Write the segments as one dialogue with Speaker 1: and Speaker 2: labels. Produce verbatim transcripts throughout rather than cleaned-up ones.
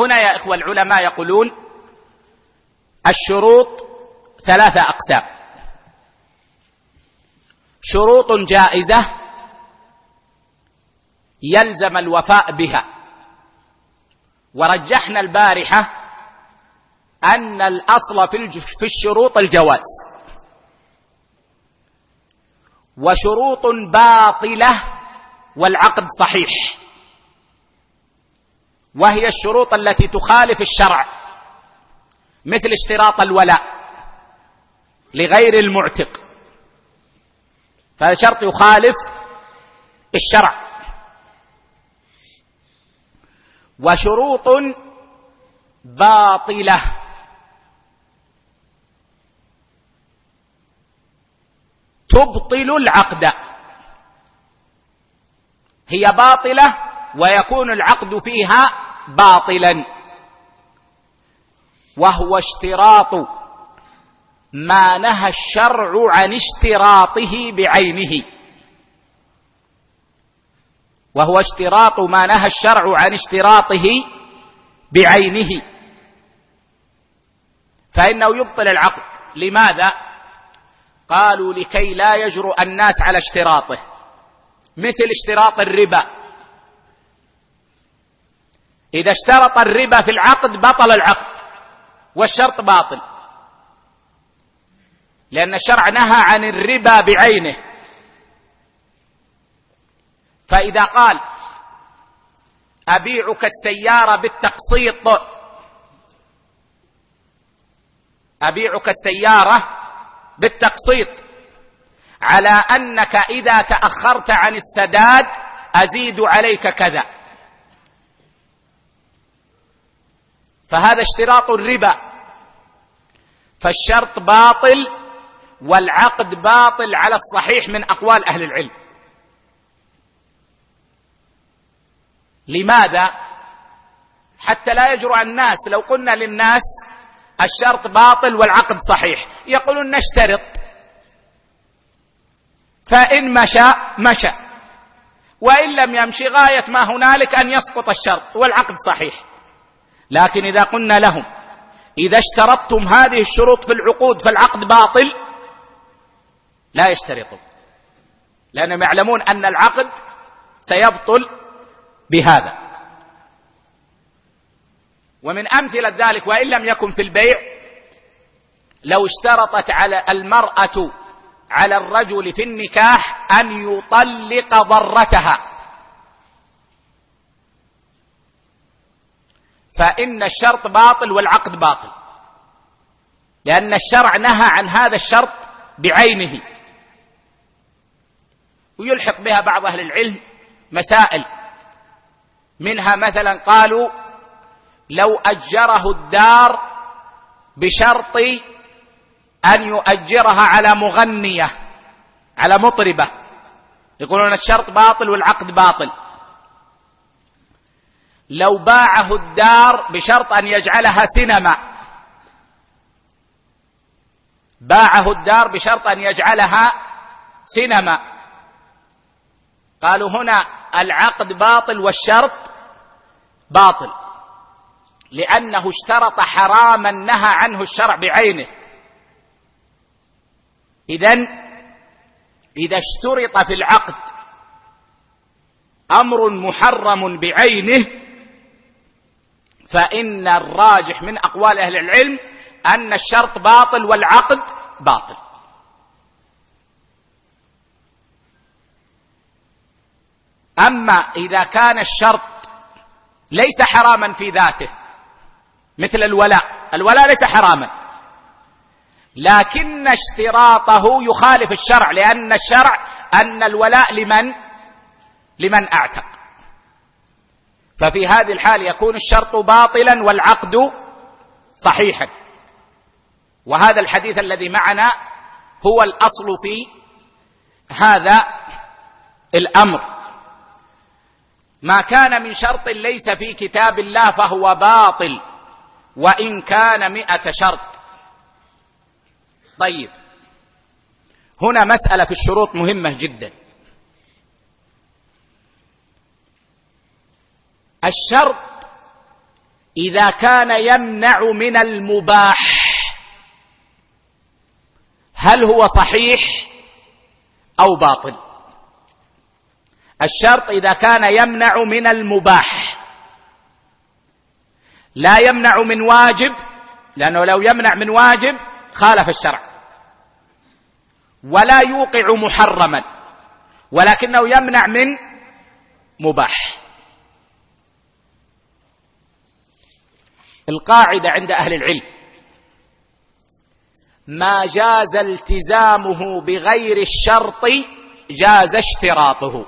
Speaker 1: هنا يا إخوة العلماء يقولون الشروط ثلاثة أقسام: شروط جائزة يلزم الوفاء بها، ورجحنا البارحة أن الأصل في الشروط الجواز، وشروط باطلة والعقد صحيح، وهي الشروط التي تخالف الشرع، مثل اشتراط الولاء لغير المعتق، فهذا شرط يخالف الشرع. وشروط باطلة تبطل العقد، هي باطلة ويكون العقد فيها باطلا، وهو اشتراط ما نهى الشرع عن اشتراطه بعينه، وهو اشتراط ما نهى الشرع عن اشتراطه بعينه، فإنه يبطل العقد. لماذا؟ قالوا لكي لا يجرؤ الناس على اشتراطه، مثل اشتراط الربا، إذا اشترط الربا في العقد بطل العقد والشرط باطل، لأن الشرع نهى عن الربا بعينه. فإذا قال أبيعك السيارة بالتقسيط، أبيعك السيارة بالتقسيط على أنك إذا تأخرت عن السداد أزيد عليك كذا، فهذا اشتراط الربا، فالشرط باطل والعقد باطل على الصحيح من أقوال أهل العلم. لماذا؟ حتى لا يجرؤ الناس، لو قلنا للناس الشرط باطل والعقد صحيح يقولون نشترط، فإن مشى مشى، وإن لم يمشي غاية ما هنالك أن يسقط الشرط والعقد صحيح. لكن إذا قلنا لهم إذا اشترطتم هذه الشروط في العقود فالعقد باطل، لا يشترطون، لأنهم يعلمون أن العقد سيبطل بهذا. ومن أمثلة ذلك، وإن لم يكن في البيع، لو اشترطت على المرأة على الرجل في النكاح أن يطلق ضرتها، فإن الشرط باطل والعقد باطل، لأن الشرع نهى عن هذا الشرط بعينه. ويلحق بها بعض أهل العلم مسائل، منها مثلا قالوا لو أجره الدار بشرط أن يؤجرها على مغنية، على مطربة، يقولون الشرط باطل والعقد باطل. لو باعه الدار بشرط أن يجعلها سينما، باعه الدار بشرط أن يجعلها سينما، قالوا هنا العقد باطل والشرط باطل، لأنه اشترط حراما نهى عنه الشرع بعينه. إذن إذا اشترط في العقد أمر محرم بعينه فإن الراجح من أقوال أهل العلم أن الشرط باطل والعقد باطل. أما إذا كان الشرط ليس حراما في ذاته، مثل الولاء، الولاء ليس حراما لكن اشتراطه يخالف الشرع، لأن الشرع أن الولاء لمن لمن أعتق، ففي هذه الحال يكون الشرط باطلا والعقد صحيحا. وهذا الحديث الذي معنا هو الأصل في هذا الأمر. ما كان من شرط ليس في كتاب الله فهو باطل وإن كان مئة شرط. طيب، هنا مسألة في الشروط مهمة جدا. الشرط إذا كان يمنع من المباح هل هو صحيح أو باطل؟ الشرط إذا كان يمنع من المباح، لا يمنع من واجب، لأنه لو يمنع من واجب خالف الشرع، ولا يوقع محرما، ولكنه يمنع من مباح. القاعدة عند أهل العلم: ما جاز التزامه بغير الشرط جاز اشتراطه.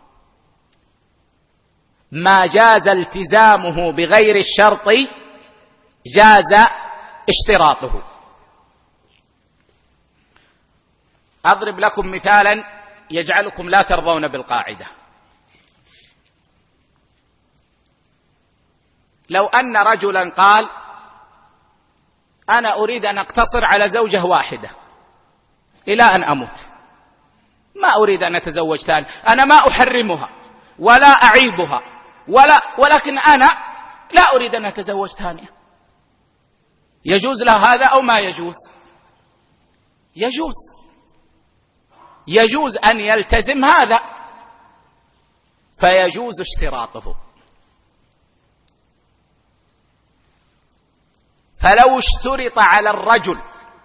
Speaker 1: ما جاز التزامه بغير الشرط جاز اشتراطه. أضرب لكم مثالا يجعلكم لا ترضون بالقاعدة. لو أن رجلا قال: أنا أريد أن أقتصر على زوجة واحدة إلى أن أموت، ما أريد أن أتزوج ثاني، أنا ما أحرمها ولا أعيبها ولا ولكن أنا لا أريد أن أتزوج ثانية. يجوز له هذا أو ما يجوز؟ يجوز. يجوز أن يلتزم هذا، فيجوز اشتراطه. فلو اشترط على الرجل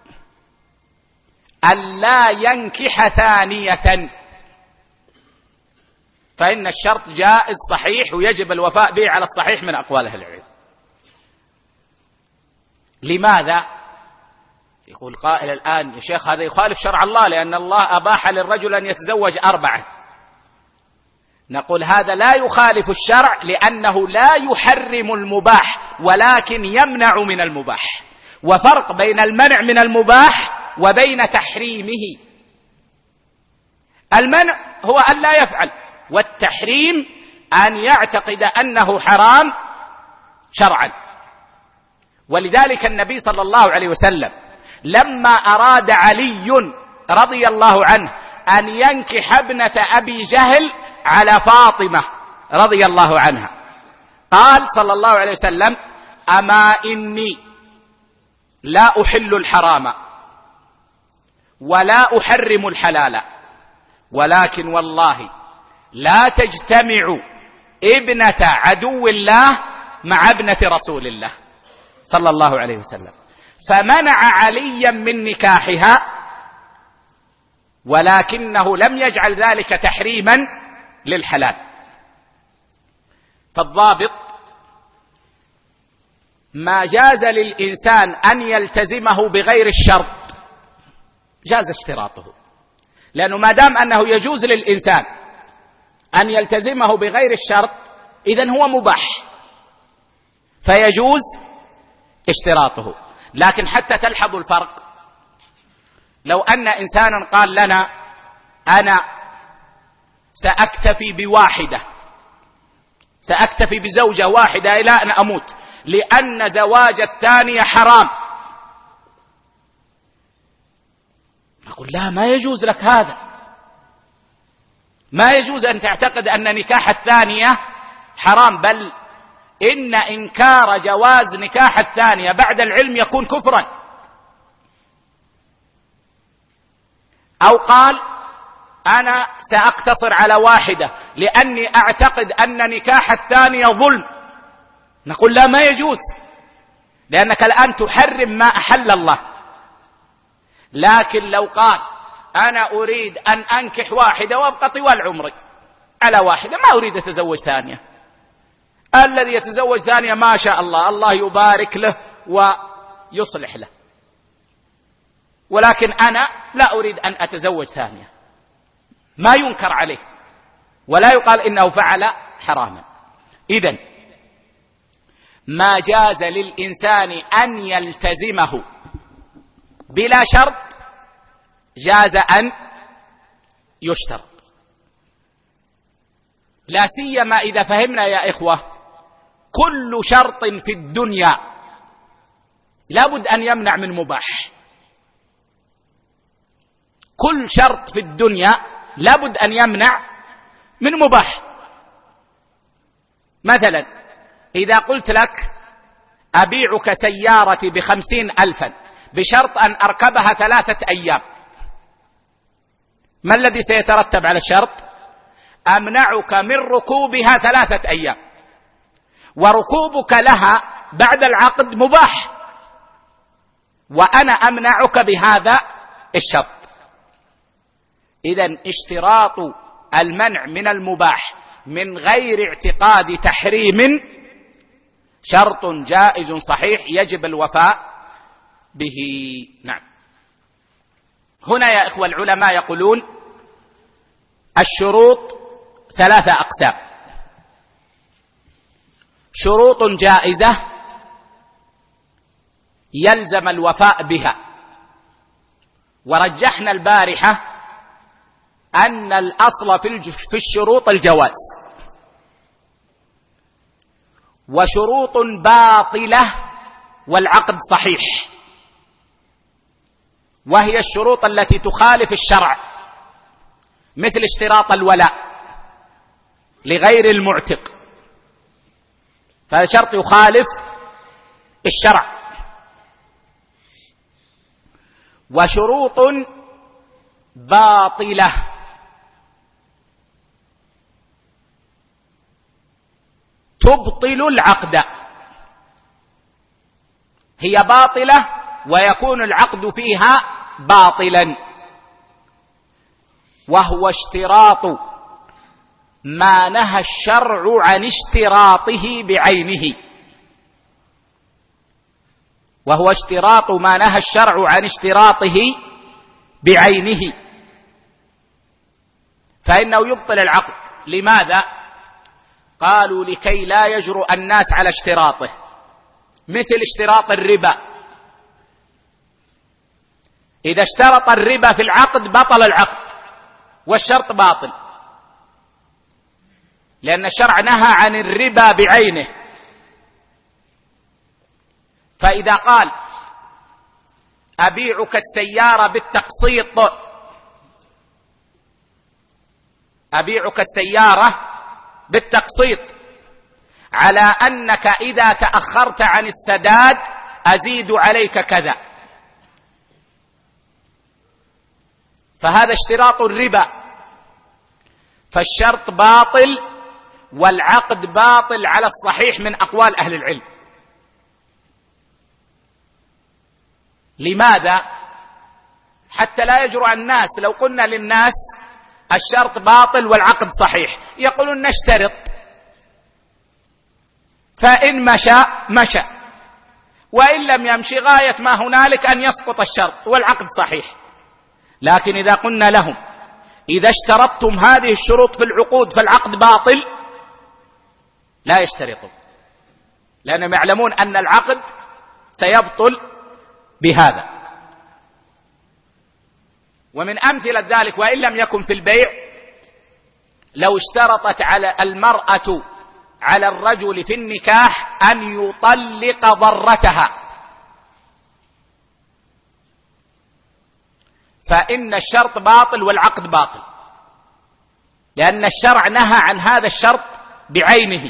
Speaker 1: أن لا ينكح ثانية فإن الشرط جائز صحيح ويجب الوفاء به على الصحيح من أقوال أهل العلم. لماذا؟ يقول قائل الآن: يا شيخ هذا يخالف شرع الله، لأن الله أباح للرجل أن يتزوج أربعة. نقول هذا لا يخالف الشرع، لأنه لا يحرم المباح ولكن يمنع من المباح، وفرق بين المنع من المباح وبين تحريمه. المنع هو أن لا يفعل، والتحريم أن يعتقد أنه حرام شرعا. ولذلك النبي صلى الله عليه وسلم لما أراد علي رضي الله عنه أن ينكح ابنة أبي جهل على فاطمة رضي الله عنها، قال صلى الله عليه وسلم: أما إني لا أحل الحرام ولا أحرم الحلال، ولكن والله لا تجتمع ابنة عدو الله مع ابنة رسول الله صلى الله عليه وسلم، فمنع عليا من نكاحها، ولكنه لم يجعل ذلك تحريما للحلال. فالضابط: ما جاز للإنسان أن يلتزمه بغير الشرط جاز اشتراطه، لأنه ما دام أنه يجوز للإنسان أن يلتزمه بغير الشرط إذن هو مباح، فيجوز اشتراطه. لكن حتى تلحظوا الفرق، لو أن إنسانا قال لنا: أنا سأكتفي بواحدة، سأكتفي بزوجة واحدة إلى أن أموت، لأن زواج الثانية حرام، نقول: لا، ما يجوز لك هذا، ما يجوز أن تعتقد أن نكاح الثانية حرام، بل إن إنكار جواز نكاح الثانية بعد العلم يكون كفرا. أو قال: أنا سأقتصر على واحدة لأني أعتقد أن نكاح الثانية ظلم، نقول: لا، ما يجوز، لأنك الآن تحرم ما أحل الله. لكن لو قال: أنا أريد أن أنكح واحدة وأبقى طوال عمري على واحدة، ما أريد أتزوج ثانية، الذي يتزوج ثانية ما شاء الله، الله يبارك له ويصلح له، ولكن أنا لا أريد أن أتزوج ثانية، ما ينكر عليه ولا يقال إنه فعل حراما. إذن ما جاز للإنسان أن يلتزمه بلا شرط جاز أن يشترط، لا سيما إذا فهمنا يا إخوة كل شرط في الدنيا لابد أن يمنع من مباح، كل شرط في الدنيا لابد أن يمنع من مباح. مثلا إذا قلت لك: أبيعك سيارتي بخمسين ألفا بشرط أن أركبها ثلاثة أيام، ما الذي سيترتب على الشرط؟ أمنعك من ركوبها ثلاثة أيام، وركوبك لها بعد العقد مباح، وأنا أمنعك بهذا الشرط. إذن اشتراط المنع من المباح من غير اعتقاد تحريم شرط جائز صحيح يجب الوفاء به. نعم. هنا يا إخوة العلماء يقولون الشروط ثلاثة أقسام: شروط جائزة يلزم الوفاء بها، ورجحنا البارحة أن الأصل في الشروط الجواز، وشروط باطلة والعقد صحيح، وهي الشروط التي تخالف الشرع، مثل اشتراط الولاء لغير المعتق، فهذا شرط يخالف الشرع. وشروط باطلة تبطل العقد، هي باطلة ويكون العقد فيها باطلا، وهو اشتراط ما نهى الشرع عن اشتراطه بعينه، وهو اشتراط ما نهى الشرع عن اشتراطه بعينه، فإنه يبطل العقد. لماذا؟ قالوا لكي لا يجرؤ الناس على اشتراطه، مثل اشتراط الربا، إذا اشترط الربا في العقد بطل العقد والشرط باطل، لأن الشرع نهى عن الربا بعينه. فإذا قال أبيعك السيارة بالتقسيط، أبيعك السيارة بالتقسيط على أنك إذا تأخرت عن السداد أزيد عليك كذا، فهذا اشتراط الربا، فالشرط باطل والعقد باطل على الصحيح من أقوال أهل العلم. لماذا؟ حتى لا يجرؤ الناس، لو قلنا للناس الشرط باطل والعقد صحيح يقولون نشترط، فإن مشى مشى، وإن لم يمشي غاية ما هنالك أن يسقط الشرط والعقد صحيح. لكن إذا قلنا لهم إذا اشترطتم هذه الشروط في العقود فالعقد باطل، لا يشترطون، لأنهم يعلمون أن العقد سيبطل بهذا. ومن أمثلة ذلك وإن لم يكن في البيع، لو اشترطت على المرأة على الرجل في النكاح أن يطلق ضرتها، فإن الشرط باطل والعقد باطل، لأن الشرع نهى عن هذا الشرط بعينه.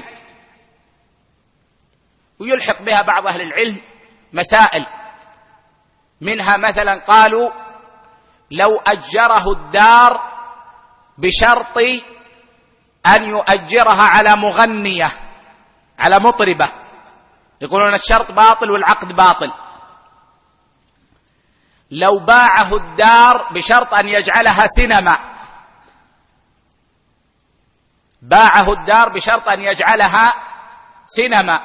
Speaker 1: ويلحق بها بعض أهل العلم مسائل، منها مثلا قالوا لو أجره الدار بشرط أن يؤجرها على مغنية، على مطربة، يقولون الشرط باطل والعقد باطل. لو باعه الدار بشرط أن يجعلها سينما، باعه الدار بشرط أن يجعلها سينما،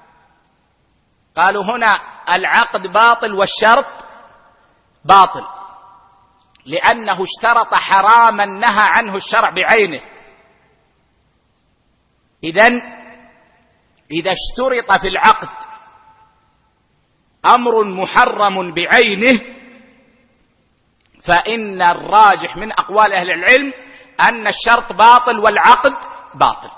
Speaker 1: قالوا هنا العقد باطل والشرط باطل، لأنه اشترط حراما نهى عنه الشرع بعينه. إذن إذا اشترط في العقد أمر محرم بعينه فإن الراجح من أقوال أهل العلم أن الشرط باطل والعقد باطل.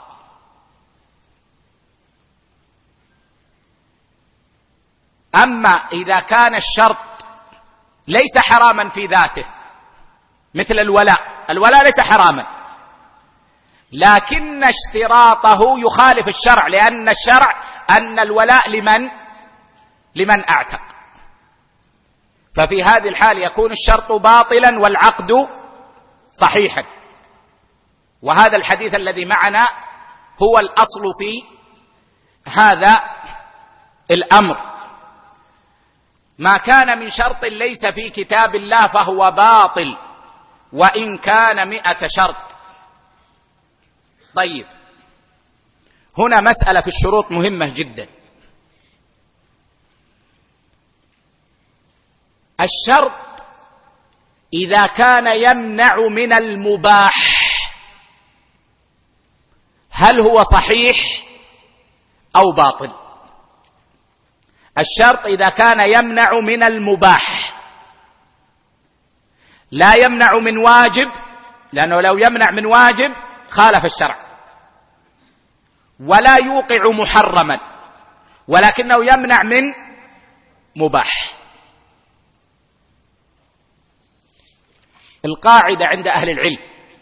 Speaker 1: أما إذا كان الشرط ليس حراما في ذاته مثل الولاء، الولاء ليس حراما لكن اشتراطه يخالف الشرع، لأن الشرع أن الولاء لمن؟ لمن أعتق، ففي هذه الحال يكون الشرط باطلا والعقد صحيحا. وهذا الحديث الذي معنا هو الأصل في هذا الأمر. ما كان من شرط ليس في كتاب الله فهو باطل وإن كان مئة شرط. طيب، هنا مسألة في الشروط مهمة جدا. الشرط إذا كان يمنع من المباح هل هو صحيح أو باطل؟ الشرط إذا كان يمنع من المباح، لا يمنع من واجب، لأنه لو يمنع من واجب خالف الشرع، ولا يوقع محرما، ولكنه يمنع من مباح. القاعدة عند أهل العلم: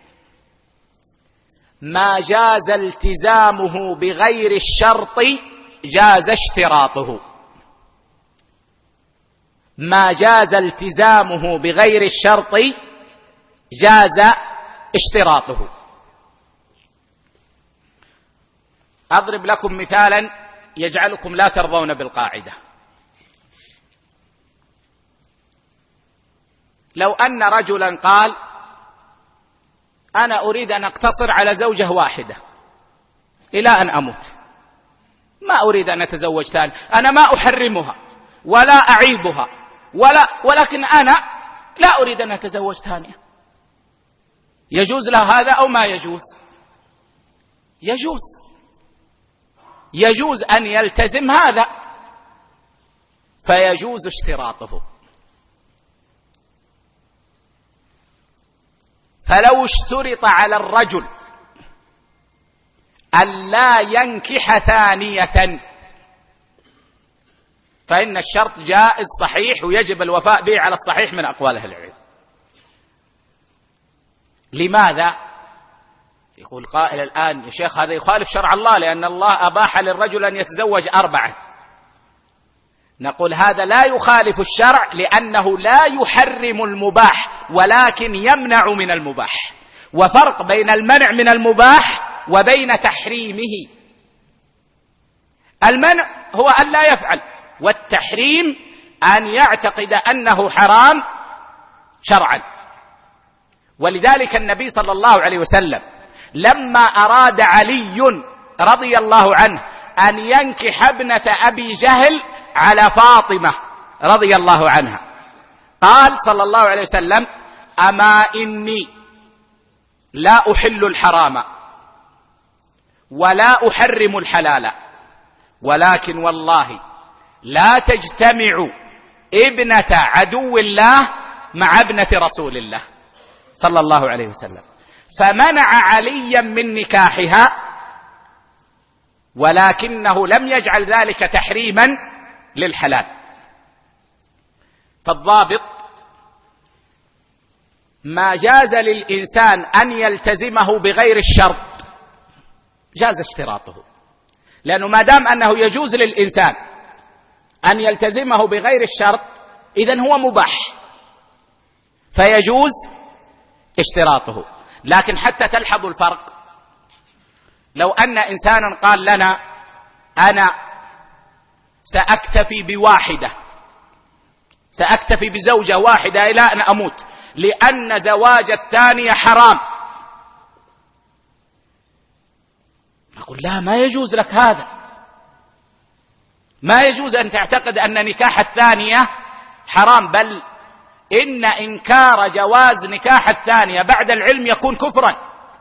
Speaker 1: ما جاز التزامه بغير الشرط جاز اشتراطه. ما جاز التزامه بغير الشرط جاز اشتراطه. أضرب لكم مثالا يجعلكم لا ترضون بالقاعدة. لو أن رجلا قال: أنا أريد أن أقتصر على زوجة واحدة إلى أن أموت، ما أريد أن أتزوج ثاني، أنا ما أحرمها ولا أعيبها ولا ولكن أنا لا أريد أن أتزوج ثانية. يجوز له هذا أو ما يجوز؟ يجوز. يجوز أن يلتزم هذا، فيجوز اشتراطه. فلو اشترط على الرجل أن لا ينكح ثانية فإن الشرط جائز صحيح ويجب الوفاء به على الصحيح من أقوال أهل العلم. لماذا؟ يقول قائل الآن: يا شيخ هذا يخالف شرع الله، لأن الله أباح للرجل أن يتزوج أربعة. نقول هذا لا يخالف الشرع، لأنه لا يحرم المباح ولكن يمنع من المباح، وفرق بين المنع من المباح وبين تحريمه. المنع هو أن لا يفعل، والتحريم أن يعتقد أنه حرام شرعا. ولذلك النبي صلى الله عليه وسلم لما أراد علي رضي الله عنه أن ينكح ابنة أبي جهل على فاطمة رضي الله عنها، قال صلى الله عليه وسلم: أما إني لا أحل الحرام ولا أحرم الحلال، ولكن والله لا تجتمع ابنة عدو الله مع ابنة رسول الله صلى الله عليه وسلم، فمنع عليا من نكاحها، ولكنه لم يجعل ذلك تحريما للحلال. فالضابط: ما جاز للإنسان أن يلتزمه بغير الشرط جاز اشتراطه، لأنه ما دام أنه يجوز للإنسان أن يلتزمه بغير الشرط إذن هو مباح، فيجوز اشتراطه. لكن حتى تلحظوا الفرق، لو أن إنسانا قال لنا: أنا سأكتفي بواحدة، سأكتفي بزوجة واحدة إلى أن أموت، لأن زواج الثانية حرام، نقول: لا، ما يجوز لك هذا، ما يجوز أن تعتقد أن نكاح الثانية حرام، بل إن إنكار جواز نكاح الثانية بعد العلم يكون كفرا.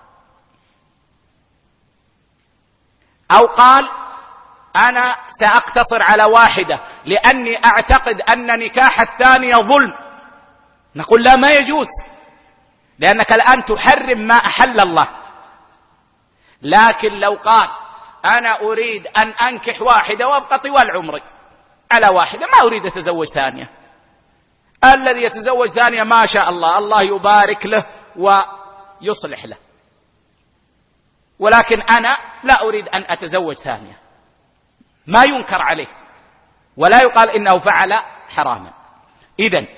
Speaker 1: أو قال: أنا سأقتصر على واحدة لأني أعتقد أن نكاح الثانية ظلم، نقول: لا، ما يجوز، لأنك الآن تحرم ما أحل الله. لكن لو قال: أنا أريد أن أنكح واحدة وأبقى طوال عمري على واحدة، ما أريد أتزوج ثانية، الذي يتزوج ثانية ما شاء الله، الله يبارك له ويصلح له، ولكن أنا لا أريد أن أتزوج ثانية، ما ينكر عليه، ولا يقال إنه فعل حراما. إذن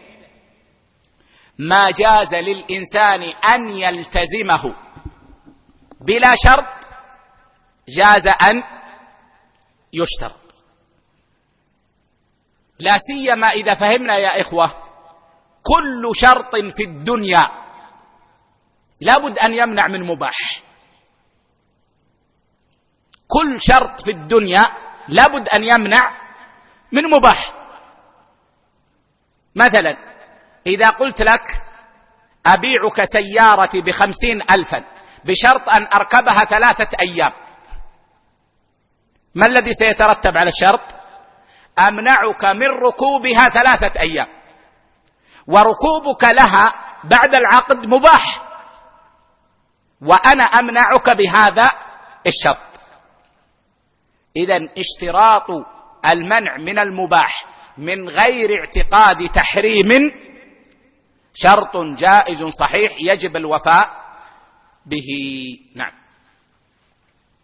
Speaker 1: ما جاز للإنسان أن يلتزمه بلا شرط جاز أن يشترط، لا سيما إذا فهمنا يا إخوة كل شرط في الدنيا لابد أن يمنع من مباح. كل شرط في الدنيا لابد أن يمنع من مباح. مثلا إذا قلت لك أبيعك سيارتي بخمسين ألفا بشرط أن أركبها ثلاثة أيام، ما الذي سيترتب على الشرط؟ أمنعك من ركوبها ثلاثة أيام، وركوبك لها بعد العقد مباح، وأنا أمنعك بهذا الشرط. إذن اشتراط المنع من المباح من غير اعتقاد تحريم شرط جائز صحيح يجب الوفاء به. نعم.